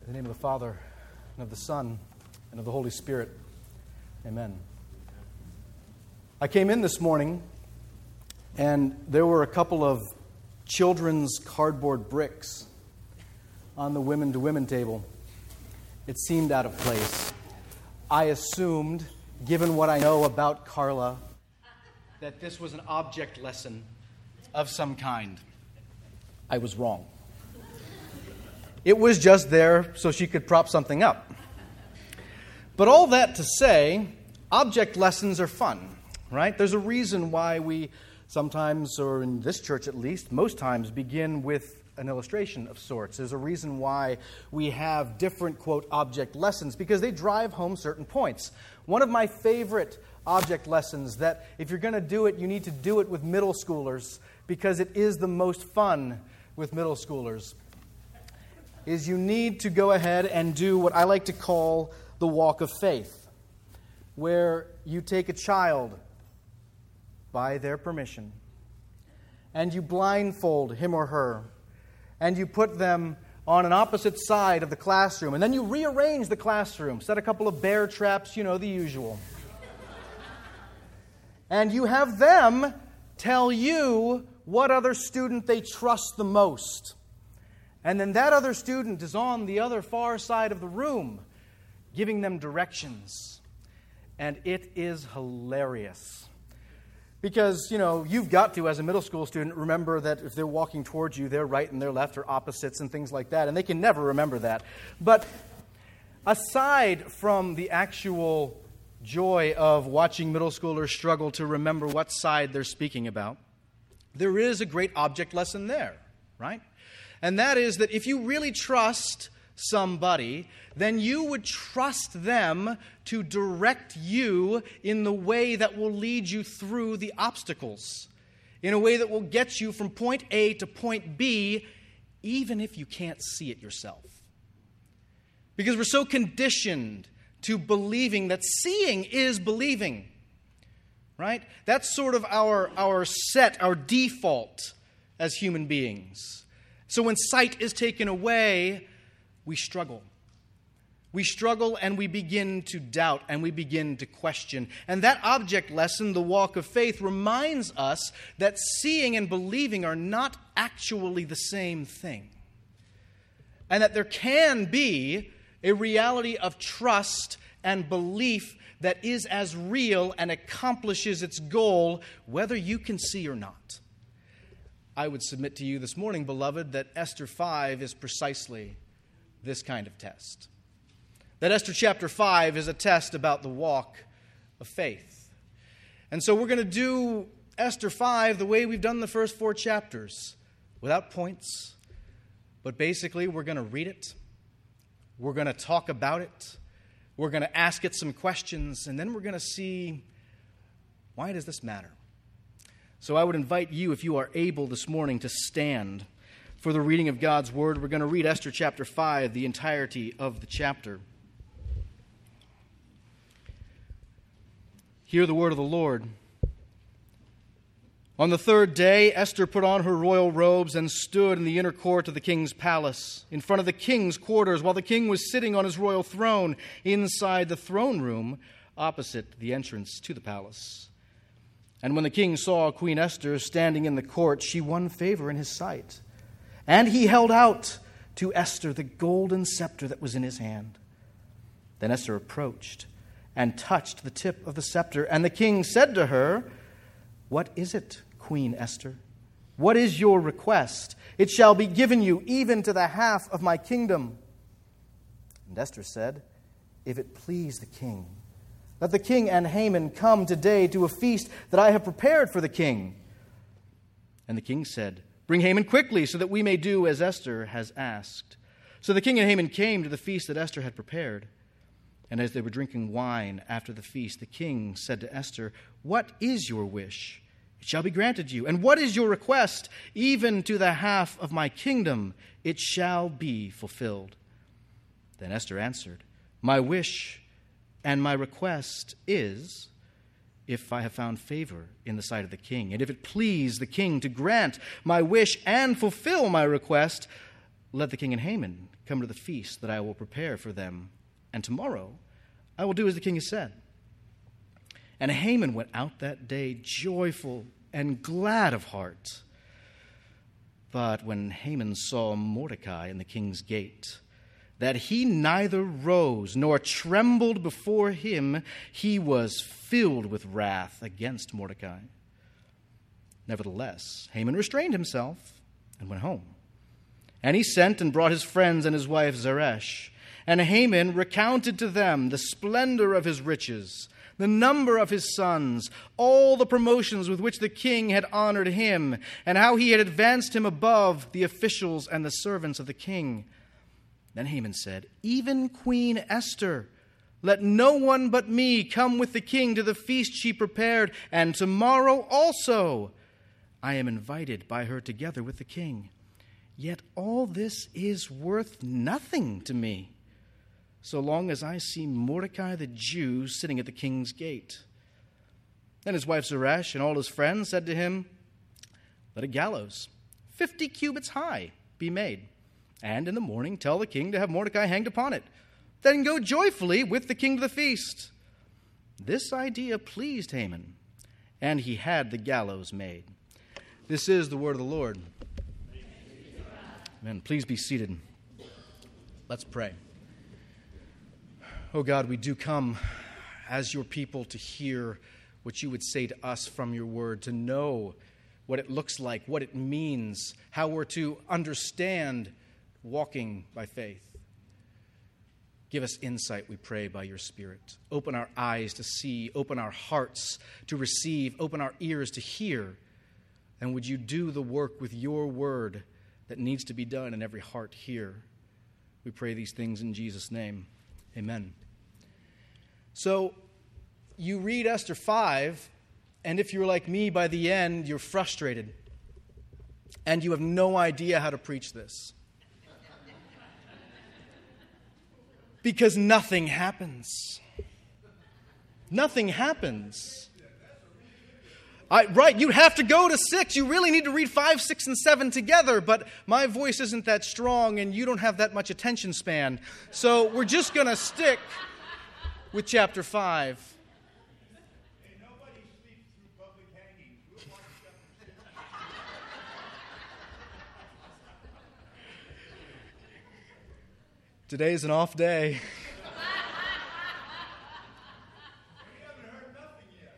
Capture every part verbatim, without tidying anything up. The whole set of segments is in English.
In the name of the Father, and of the Son, and of the Holy Spirit. Amen. I came in this morning, and there were a couple of children's cardboard bricks on the women-to-women table. It seemed out of place. I assumed, given what I know about Carla, that this was an object lesson of some kind. I was wrong. It was just there so she could prop something up. But all that to say, object lessons are fun, right? There's a reason why we sometimes, or in this church at least, most times begin with an illustration of sorts. There's a reason why we have different, quote, object lessons, because they drive home certain points. One of my favorite object lessons that if you're going to do it, you need to do it with middle schoolers, because it is the most fun with middle schoolers, is you need to go ahead and do what I like to call the walk of faith, where you take a child by their permission and you blindfold him or her and you put them on an opposite side of the classroom, and then you rearrange the classroom, set a couple of bear traps, you know, the usual. And you have them tell you what other student they trust the most. And then that other student is on the other far side of the room, giving them directions. And it is hilarious. Because, you know, you've got to, as a middle school student, remember that if they're walking towards you, their right and their left are opposites and things like that. And they can never remember that. But aside from the actual joy of watching middle schoolers struggle to remember what side they're speaking about, there is a great object lesson there, right? And that is that if you really trust somebody, then you would trust them to direct you in the way that will lead you through the obstacles, in a way that will get you from point A to point B, even if you can't see it yourself. Because we're so conditioned to believing that seeing is believing, right? That's sort of our, our set, our default as human beings. So when sight is taken away, we struggle. We struggle and we begin to doubt and we begin to question. And that object lesson, the walk of faith, reminds us that seeing and believing are not actually the same thing. And that there can be a reality of trust and belief that is as real and accomplishes its goal, whether you can see or not. I would submit to you this morning, beloved, that Esther five is precisely this kind of test. That Esther chapter five is a test about the walk of faith. And so we're going to do Esther five the way we've done the first four chapters, without points. But basically, we're going to read it. We're going to talk about it. We're going to ask it some questions. And then we're going to see, why does this matter? So I would invite you, if you are able this morning, to stand for the reading of God's Word. We're going to read Esther chapter five, the entirety of the chapter. Hear the word of the Lord. On the third day, Esther put on her royal robes and stood in the inner court of the king's palace, in front of the king's quarters, while the king was sitting on his royal throne inside the throne room opposite the entrance to the palace. And when the king saw Queen Esther standing in the court, she won favor in his sight. And he held out to Esther the golden scepter that was in his hand. Then Esther approached and touched the tip of the scepter. And the king said to her, "What is it, Queen Esther? What is your request? It shall be given you even to the half of my kingdom." And Esther said, "If it please the king, let the king and Haman come today to a feast that I have prepared for the king." And the king said, "Bring Haman quickly, so that we may do as Esther has asked." So the king and Haman came to the feast that Esther had prepared. And as they were drinking wine after the feast, the king said to Esther, "What is your wish? It shall be granted you. And what is your request? Even to the half of my kingdom, it shall be fulfilled." Then Esther answered, "My wish and my request is, if I have found favor in the sight of the king, and if it please the king to grant my wish and fulfill my request, let the king and Haman come to the feast that I will prepare for them, and tomorrow I will do as the king has said." And Haman went out that day joyful and glad of heart. But when Haman saw Mordecai in the king's gate, that he neither rose nor trembled before him, he was filled with wrath against Mordecai. Nevertheless, Haman restrained himself and went home. And he sent and brought his friends and his wife Zeresh. And Haman recounted to them the splendor of his riches, the number of his sons, all the promotions with which the king had honored him, and how he had advanced him above the officials and the servants of the king. Then Haman said, "Even Queen Esther, let no one but me come with the king to the feast she prepared, and tomorrow also I am invited by her together with the king. Yet all this is worth nothing to me, so long as I see Mordecai the Jew sitting at the king's gate." Then his wife Zeresh and all his friends said to him, "Let a gallows, fifty cubits high, be made, and in the morning tell the king to have Mordecai hanged upon it. Then go joyfully with the king to the feast." This idea pleased Haman, and he had the gallows made. This is the word of the Lord. Amen. Please be seated. Let's pray. Oh God, we do come as your people to hear what you would say to us from your word, to know what it looks like, what it means, how we're to understand walking by faith. Give us insight, we pray, by your Spirit. Open our eyes to see, open our hearts to receive, open our ears to hear. And would you do the work with your word that needs to be done in every heart here? We pray these things in Jesus' name. Amen. So, you read Esther five, and if you're like me, by the end, you're frustrated. And you have no idea how to preach this. Because nothing happens. Nothing happens. I, right, you have to go to six. You really need to read five, six, and seven together, but my voice isn't that strong, and you don't have that much attention span. So we're just going to stick with chapter five. Hey, nobody sleeps through public hangings. We'll watch chapter six. Today's an off day. We haven't heard nothing yet.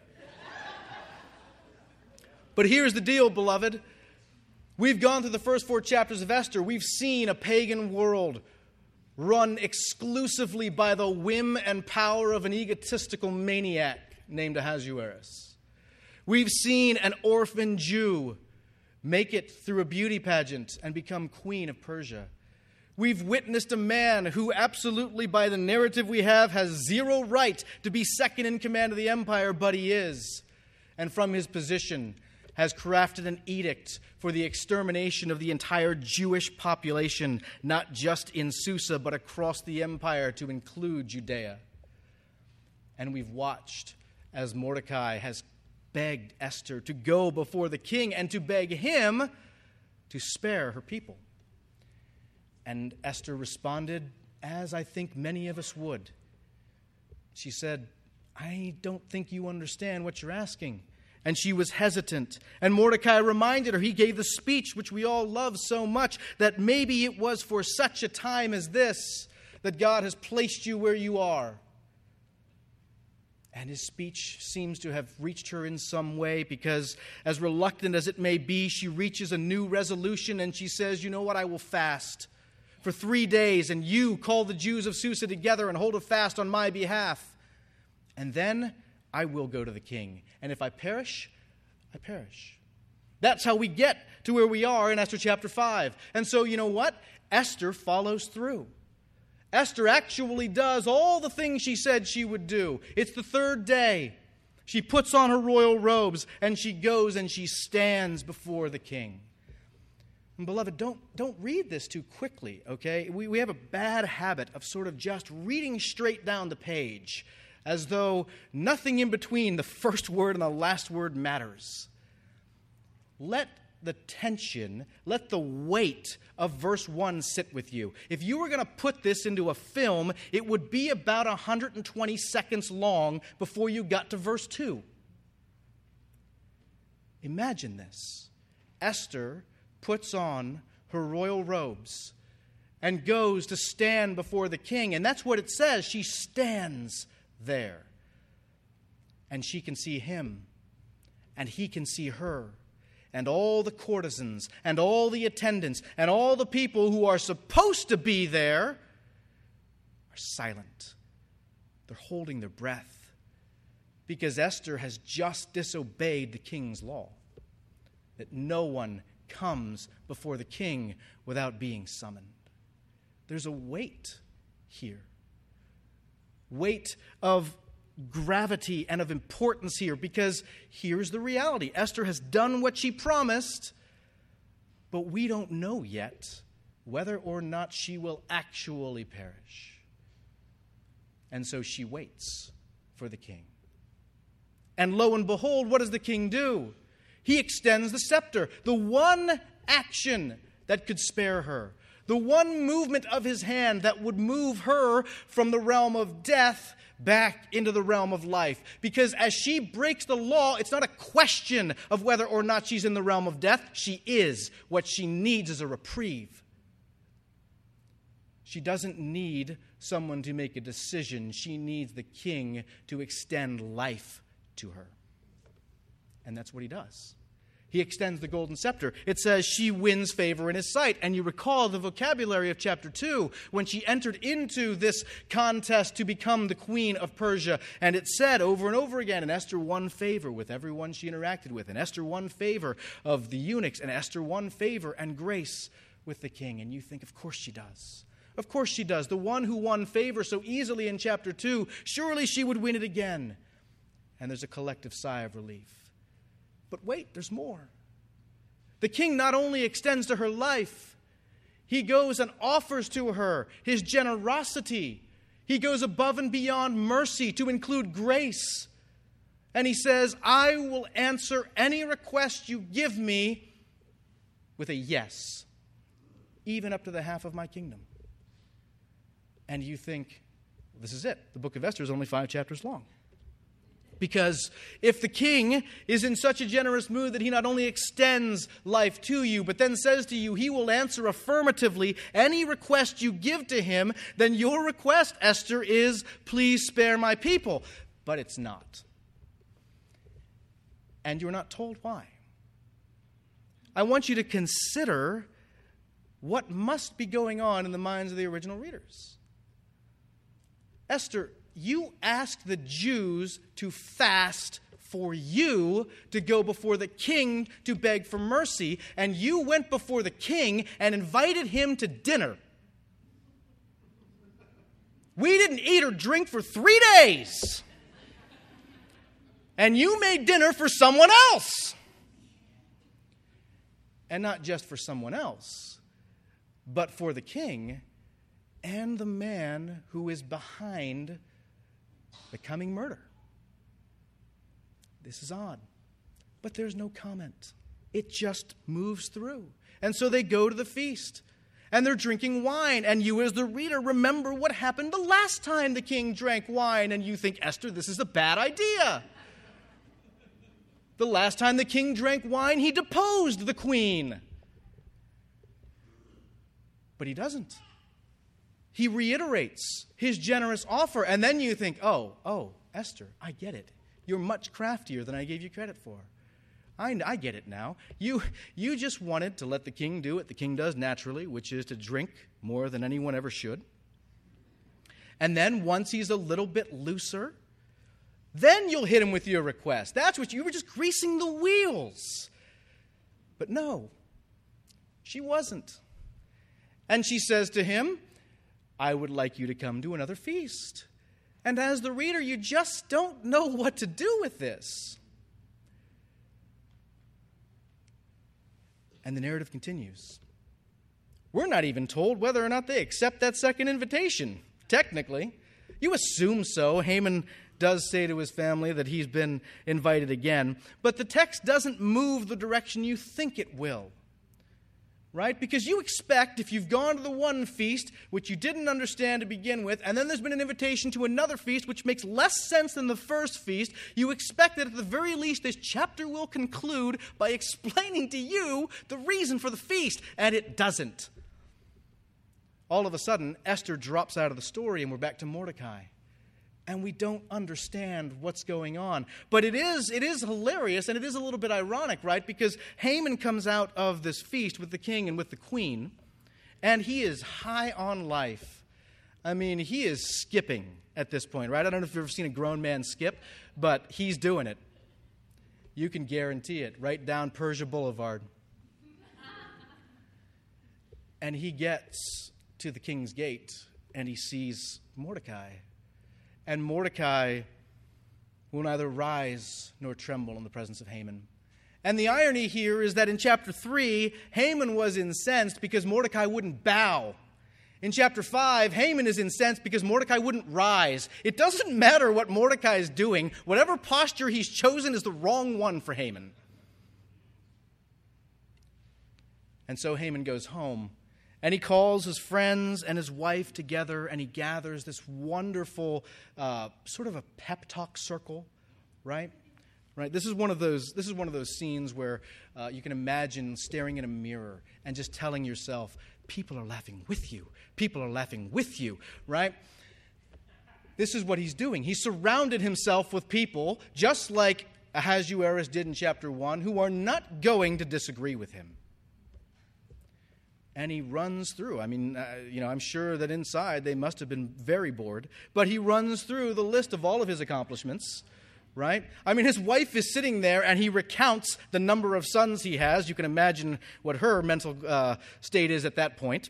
But here's the deal, beloved. We've gone through the first four chapters of Esther. We've seen a pagan world run exclusively by the whim and power of an egotistical maniac named Ahasuerus. We've seen an orphan Jew make it through a beauty pageant and become queen of Persia. We've witnessed a man who absolutely, by the narrative we have, has zero right to be second in command of the empire, but he is. And from his position has crafted an edict for the extermination of the entire Jewish population, not just in Susa, but across the empire to include Judea. And we've watched as Mordecai has begged Esther to go before the king and to beg him to spare her people. And Esther responded, as I think many of us would. She said, "I don't think you understand what you're asking." And she was hesitant. And Mordecai reminded her, he gave the speech which we all love so much, that maybe it was for such a time as this that God has placed you where you are. And his speech seems to have reached her in some way, because as reluctant as it may be, she reaches a new resolution and she says, "You know what, I will fast for three days, and you call the Jews of Susa together and hold a fast on my behalf. And then I will go to the king. And if I perish, I perish." That's how we get to where we are in Esther chapter five. And so, you know what? Esther follows through. Esther actually does all the things she said she would do. It's the third day. She puts on her royal robes, and she goes and she stands before the king. And beloved, don't, don't read this too quickly, okay? We, we have a bad habit of sort of just reading straight down the page, as though nothing in between the first word and the last word matters. Let the tension, let the weight of verse one sit with you. If you were going to put this into a film, it would be about one hundred twenty seconds long before you got to verse two. Imagine this. Esther puts on her royal robes and goes to stand before the king. And that's what it says. She stands there. And she can see him. And he can see her. And all the courtesans, and all the attendants, and all the people who are supposed to be there are silent. They're holding their breath. Because Esther has just disobeyed the king's law. That no one comes before the king without being summoned. There's a weight here. Weight of gravity and of importance here, because here's the reality. Esther has done what she promised, but we don't know yet whether or not she will actually perish. And so she waits for the king. And lo and behold, what does the king do? He extends the scepter, the one action that could spare her, the one movement of his hand that would move her from the realm of death back into the realm of life. Because as she breaks the law, it's not a question of whether or not she's in the realm of death. She is. What she needs is a reprieve. She doesn't need someone to make a decision. She needs the king to extend life to her. And that's what he does. He extends the golden scepter. It says she wins favor in his sight. And you recall the vocabulary of chapter two when she entered into this contest to become the queen of Persia. And it said over and over again, and Esther won favor with everyone she interacted with. And Esther won favor of the eunuchs. And Esther won favor and grace with the king. And you think, of course she does. Of course she does. The one who won favor so easily in chapter two, surely she would win it again. And there's a collective sigh of relief. But wait, there's more. The king not only extends to her life, he goes and offers to her his generosity. He goes above and beyond mercy to include grace. And he says, I will answer any request you give me with a yes, even up to the half of my kingdom. And you think, well, this is it. The book of Esther is only five chapters long. Because if the king is in such a generous mood that he not only extends life to you, but then says to you, he will answer affirmatively any request you give to him, then your request, Esther, is, please spare my people. But it's not. And you're not told why. I want you to consider what must be going on in the minds of the original readers. Esther, you asked the Jews to fast for you to go before the king to beg for mercy, and you went before the king and invited him to dinner. We didn't eat or drink for three days. And you made dinner for someone else. And not just for someone else, but for the king and the man who is behind the coming murder. This is odd. But there's no comment. It just moves through. And so they go to the feast. And they're drinking wine. And you as the reader remember what happened the last time the king drank wine. And you think, Esther, this is a bad idea. The last time the king drank wine, he deposed the queen. But he doesn't. He reiterates his generous offer. And then you think, oh, oh, Esther, I get it. You're much craftier than I gave you credit for. I, I get it now. You, you just wanted to let the king do what the king does naturally, which is to drink more than anyone ever should. And then once he's a little bit looser, then you'll hit him with your request. That's what you were just greasing the wheels. But no, she wasn't. And she says to him, I would like you to come to another feast. And as the reader, you just don't know what to do with this. And the narrative continues. We're not even told whether or not they accept that second invitation. Technically, you assume so. Haman does say to his family that he's been invited again. But the text doesn't move the direction you think it will. Right? Because you expect, if you've gone to the one feast, which you didn't understand to begin with, and then there's been an invitation to another feast, which makes less sense than the first feast, you expect that at the very least this chapter will conclude by explaining to you the reason for the feast, and it doesn't. All of a sudden, Esther drops out of the story, and we're back to Mordecai. And we don't understand what's going on. But it is it is hilarious, and it is a little bit ironic, right? Because Haman comes out of this feast with the king and with the queen, and he is high on life. I mean, he is skipping at this point, right? I don't know if you've ever seen a grown man skip, but he's doing it. You can guarantee it, right down Persia Boulevard. And he gets to the king's gate, and he sees Mordecai. And Mordecai will neither rise nor tremble in the presence of Haman. And the irony here is that in chapter three, Haman was incensed because Mordecai wouldn't bow. In chapter five, Haman is incensed because Mordecai wouldn't rise. It doesn't matter what Mordecai is doing. Whatever posture he's chosen is the wrong one for Haman. And so Haman goes home. And he calls his friends and his wife together, and he gathers this wonderful uh, sort of a pep talk circle, right? Right. This is one of those. This is one of those scenes where uh, you can imagine staring in a mirror and just telling yourself, "People are laughing with you. People are laughing with you." Right. This is what he's doing. He surrounded himself with people, just like Ahasuerus did in chapter one, who are not going to disagree with him. And he runs through. I mean, uh, you know, I'm sure that inside they must have been very bored. But he runs through the list of all of his accomplishments, right? I mean, his wife is sitting there, and he recounts the number of sons he has. You can imagine what her mental uh, state is at that point.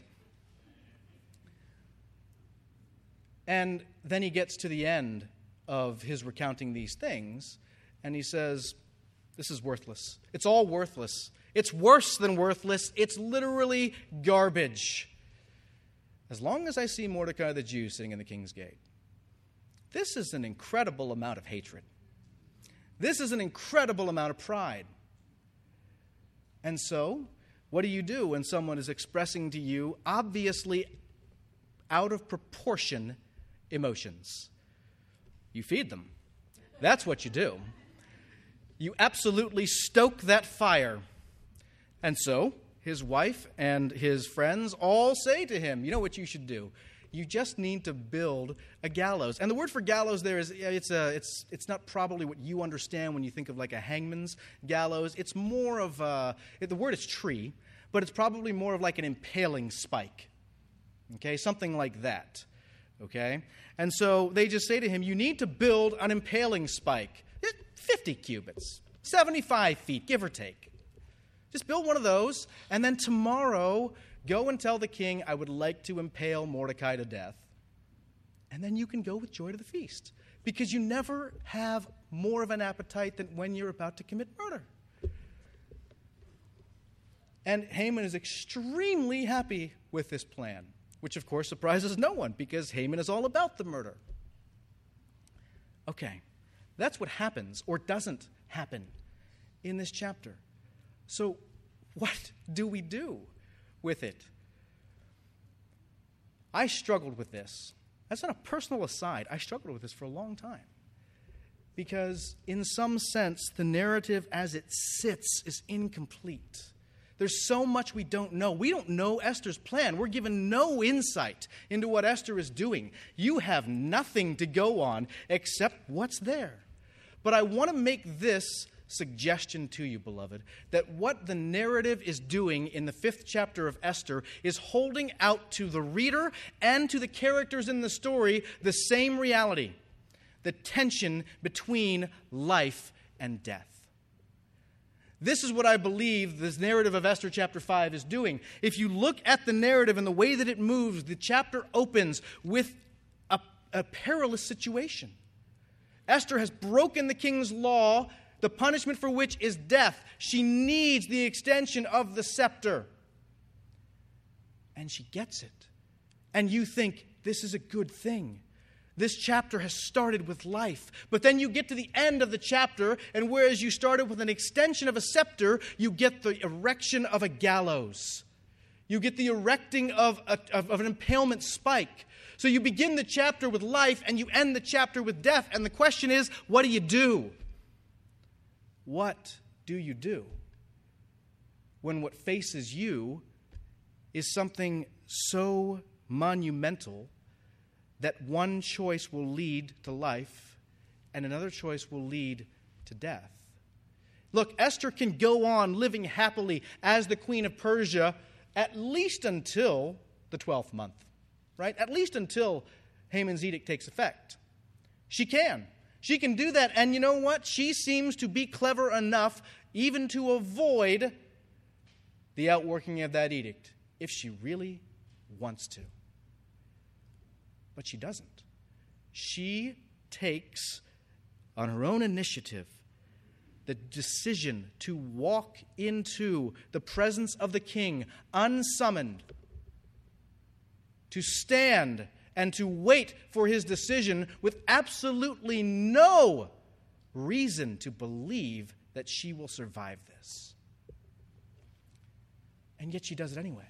And then he gets to the end of his recounting these things, and he says, this is worthless. It's all worthless. It's worse than worthless. It's literally garbage. As long as I see Mordecai the Jew sitting in the king's gate. This is an incredible amount of hatred. This is an incredible amount of pride. And so, what do you do when someone is expressing to you obviously out of proportion emotions? You feed them. That's what you do. You absolutely stoke that fire. And so, his wife and his friends all say to him, you know what you should do? You just need to build a gallows. And the word for gallows there is, it's a, it's it's not probably what you understand when you think of like a hangman's gallows. It's more of a, the word is tree, but it's probably more of like an impaling spike. Okay, something like that. Okay? And so they just say to him, you need to build an impaling spike. fifty cubits, seventy-five feet, give or take. Just build one of those, and then tomorrow, go and tell the king, I would like to impale Mordecai to death. And then you can go with joy to the feast, because you never have more of an appetite than when you're about to commit murder. And Haman is extremely happy with this plan, which of course surprises no one, because Haman is all about the murder. Okay, that's what happens, or doesn't happen, in this chapter. So, what do we do with it? I struggled with this. That's on a personal aside. I struggled with this for a long time. Because, in some sense, the narrative as it sits is incomplete. There's so much we don't know. We don't know Esther's plan. We're given no insight into what Esther is doing. You have nothing to go on except what's there. But I want to make this suggestion to you, beloved, that what the narrative is doing in the fifth chapter of Esther is holding out to the reader and to the characters in the story the same reality, the tension between life and death. This is what I believe this narrative of Esther chapter five is doing. If you look at the narrative and the way that it moves, the chapter opens with a, a perilous situation. Esther has broken the king's law, the punishment for which is death. She needs the extension of the scepter. And she gets it. And you think, this is a good thing. This chapter has started with life. But then you get to the end of the chapter, and whereas you started with an extension of a scepter, you get the erection of a gallows. You get the erecting of, a, of, of an impalement spike. So you begin the chapter with life, and you end the chapter with death. And the question is, what do you do? What do you do when what faces you is something so monumental that one choice will lead to life and another choice will lead to death? Look, Esther can go on living happily as the Queen of Persia at least until the twelfth month, right? At least until Haman's edict takes effect. She can. She can do that, and you know what? She seems to be clever enough even to avoid the outworking of that edict if she really wants to. But she doesn't. She takes, on her own initiative, the decision to walk into the presence of the king unsummoned, to stand and to wait for his decision with absolutely no reason to believe that she will survive this. And yet she does it anyway.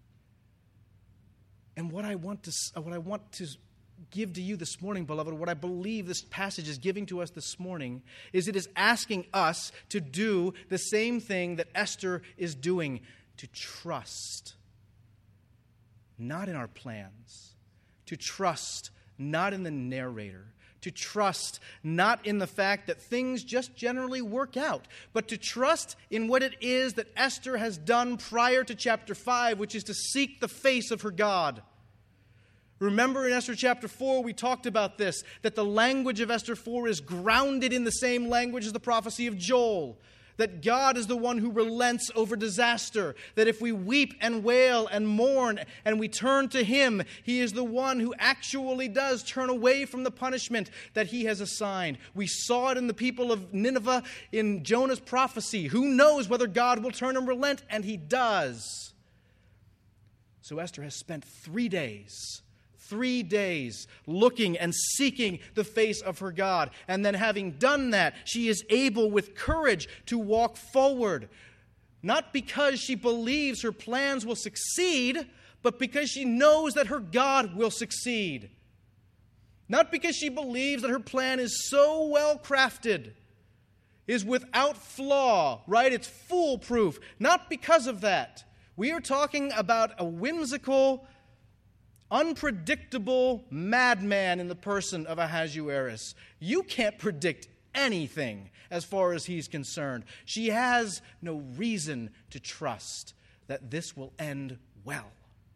And what I want to what I want to give to you this morning, beloved, what I believe this passage is giving to us this morning, is it is asking us to do the same thing that Esther is doing, to trust, not in our plans, to trust not in the narrator, to trust not in the fact that things just generally work out, but to trust in what it is that Esther has done prior to chapter five, which is to seek the face of her God. Remember in Esther chapter four, we talked about this, that the language of Esther four is grounded in the same language as the prophecy of Joel. That God is the one who relents over disaster. That if we weep and wail and mourn and we turn to Him, He is the one who actually does turn away from the punishment that He has assigned. We saw it in the people of Nineveh in Jonah's prophecy. Who knows whether God will turn and relent? And He does. So Esther has spent three days Three days looking and seeking the face of her God. And then having done that, she is able with courage to walk forward. Not because she believes her plans will succeed, but because she knows that her God will succeed. Not because she believes that her plan is so well crafted, is without flaw, right? It's foolproof. Not because of that. We are talking about a whimsical, unpredictable madman in the person of Ahasuerus. You can't predict anything as far as he's concerned. She has no reason to trust that this will end well,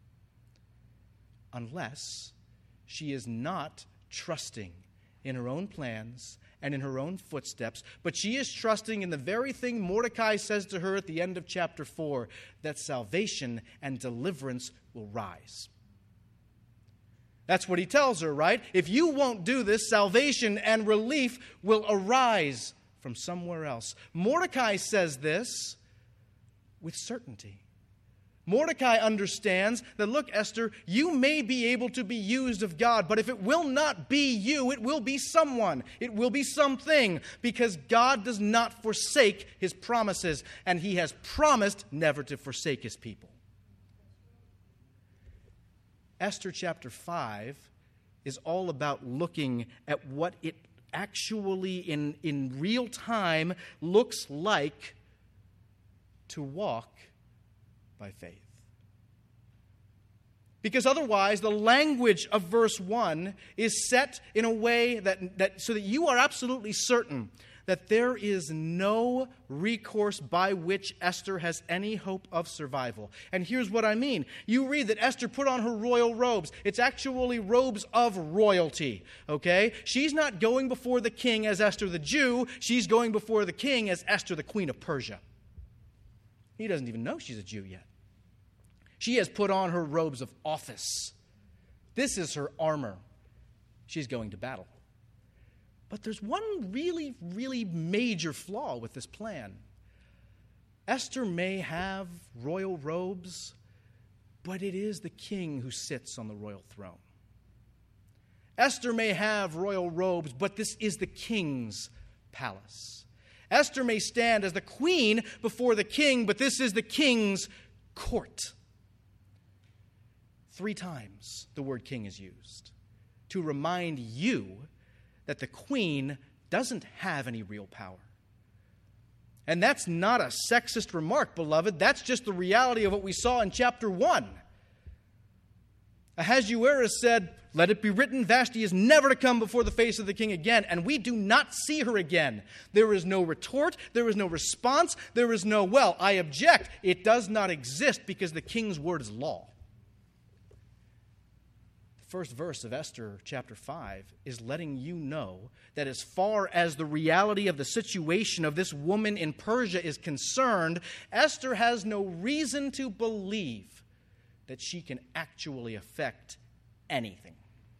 unless she is not trusting in her own plans and in her own footsteps, but she is trusting in the very thing Mordecai says to her at the end of chapter four, that salvation and deliverance will rise. That's what he tells her, right? If you won't do this, salvation and relief will arise from somewhere else. Mordecai says this with certainty. Mordecai understands that, look, Esther, you may be able to be used of God, but if it will not be you, it will be someone. It will be something, because God does not forsake His promises, and He has promised never to forsake His people. Esther chapter five is all about looking at what it actually in, in real time looks like to walk by faith. Because otherwise, the language of verse one is set in a way that, that so that you are absolutely certain that there is no recourse by which Esther has any hope of survival. And here's what I mean. You read that Esther put on her royal robes. It's actually robes of royalty, okay? She's not going before the king as Esther the Jew. She's going before the king as Esther the Queen of Persia. He doesn't even know she's a Jew yet. She has put on her robes of office. This is her armor. She's going to battle. But there's one really, really major flaw with this plan. Esther may have royal robes, but it is the king who sits on the royal throne. Esther may have royal robes, but this is the king's palace. Esther may stand as the queen before the king, but this is the king's court. Three times the word king is used to remind you that the queen doesn't have any real power. And that's not a sexist remark, beloved. That's just the reality of what we saw in chapter one. Ahasuerus said, "Let it be written, Vashti is never to come before the face of the king again." And we do not see her again. There is no retort. There is no response. There is no, well, I object. It does not exist because the king's word is law. The first verse of Esther chapter five is letting you know that as far as the reality of the situation of this woman in Persia is concerned, Esther has no reason to believe that she can actually affect anything.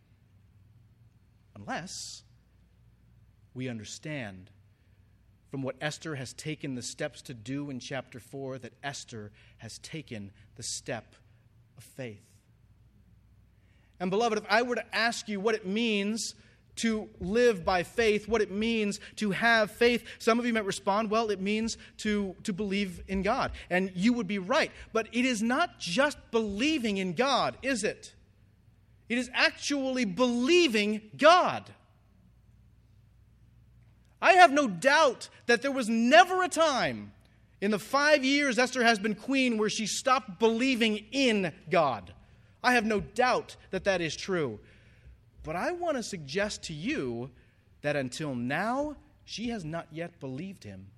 Unless we understand from what Esther has taken the steps to do in chapter four that Esther has taken the step of faith. And beloved, if I were to ask you what it means to live by faith, what it means to have faith, some of you might respond, well, it means to, to believe in God. And you would be right. But it is not just believing in God, is it? It is actually believing God. I have no doubt that there was never a time in the five years Esther has been queen where she stopped believing in God. I have no doubt that that is true. But I want to suggest to you that until now, she has not yet believed him.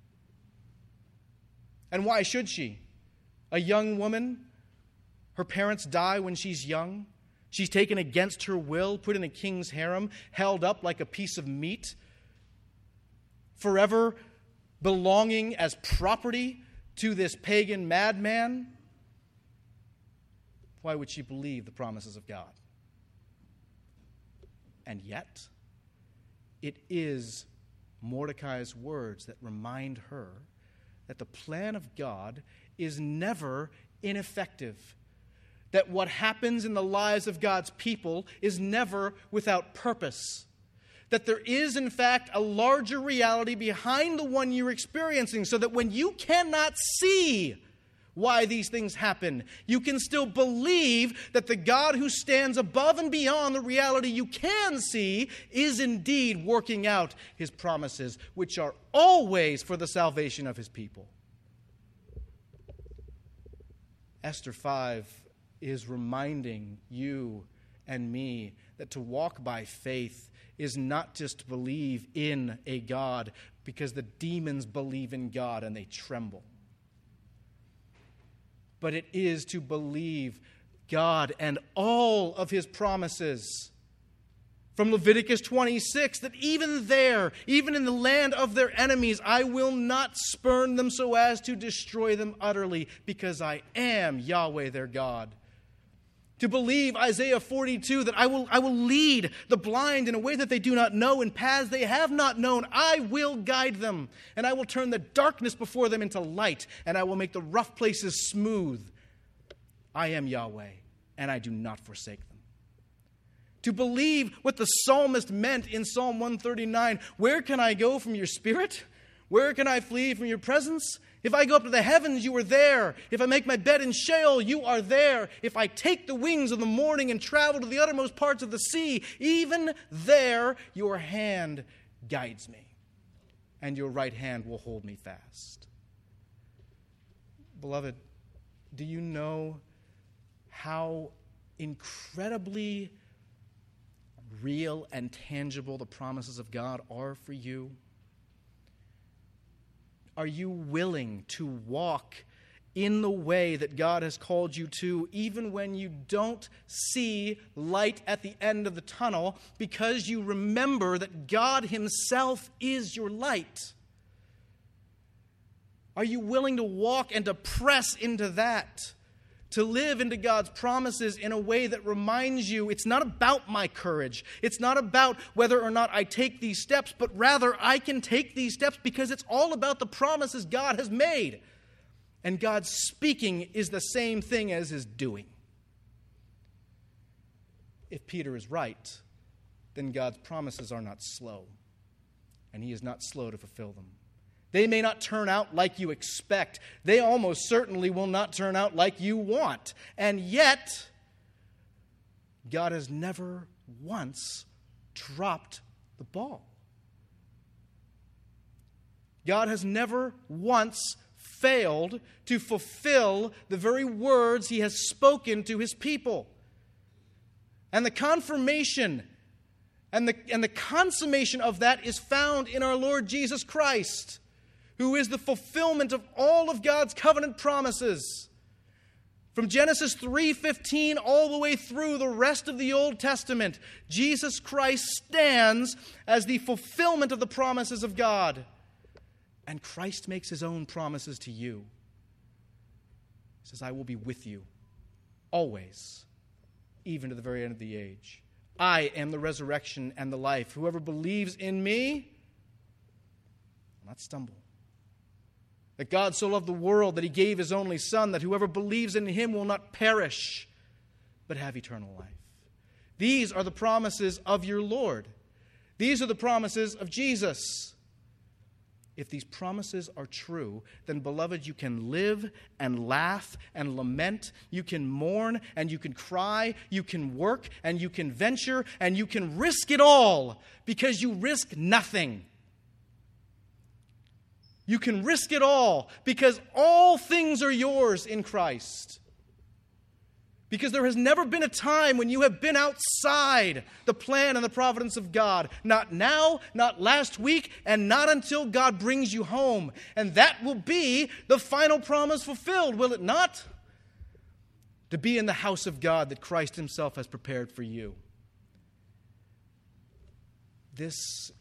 And why should she? A young woman, her parents die when she's young. She's taken against her will, put in a king's harem, held up like a piece of meat, forever belonging as property to this pagan madman. Why would she believe the promises of God? And yet, it is Mordecai's words that remind her that the plan of God is never ineffective. That what happens in the lives of God's people is never without purpose. That there is, in fact, a larger reality behind the one you're experiencing, so that when you cannot see why these things happen, you can still believe that the God who stands above and beyond the reality you can see is indeed working out his promises, which are always for the salvation of his people. Esther five is reminding you and me that to walk by faith is not just to believe in a God, because the demons believe in God and they tremble. But it is to believe God and all of his promises. From Leviticus twenty-six, that even there, even in the land of their enemies, I will not spurn them so as to destroy them utterly, because I am Yahweh their God. To believe Isaiah forty-two, that I will, I will lead the blind in a way that they do not know, in paths they have not known. I will guide them, and I will turn the darkness before them into light, and I will make the rough places smooth. I am Yahweh, and I do not forsake them. To believe what the psalmist meant in Psalm one thirty-nine, where can I go from your spirit? Where can I flee from your presence? If I go up to the heavens, you are there. If I make my bed in Sheol, you are there. If I take the wings of the morning and travel to the uttermost parts of the sea, even there your hand guides me, and your right hand will hold me fast. Beloved, do you know how incredibly real and tangible the promises of God are for you? Are you willing to walk in the way that God has called you to, even when you don't see light at the end of the tunnel, because you remember that God himself is your light? Are you willing to walk and to press into that? To live into God's promises in a way that reminds you it's not about my courage. It's not about whether or not I take these steps, but rather I can take these steps because it's all about the promises God has made. And God's speaking is the same thing as his doing. If Peter is right, then God's promises are not slow, and he is not slow to fulfill them. They may not turn out like you expect. They almost certainly will not turn out like you want. And yet, God has never once dropped the ball. God has never once failed to fulfill the very words he has spoken to his people. And the confirmation and the, and the consummation of that is found in our Lord Jesus Christ, who is the fulfillment of all of God's covenant promises. From Genesis three fifteen all the way through the rest of the Old Testament, Jesus Christ stands as the fulfillment of the promises of God. And Christ makes his own promises to you. He says, I will be with you always, even to the very end of the age. I am the resurrection and the life. Whoever believes in me will not stumble. That God so loved the world that he gave his only Son, that whoever believes in him will not perish, but have eternal life. These are the promises of your Lord. These are the promises of Jesus. If these promises are true, then, beloved, you can live and laugh and lament. You can mourn and you can cry. You can work and you can venture and you can risk it all, because you risk nothing. You can risk it all because all things are yours in Christ. Because there has never been a time when you have been outside the plan and the providence of God. Not now, not last week, and not until God brings you home. And that will be the final promise fulfilled, will it not? To be in the house of God that Christ himself has prepared for you. This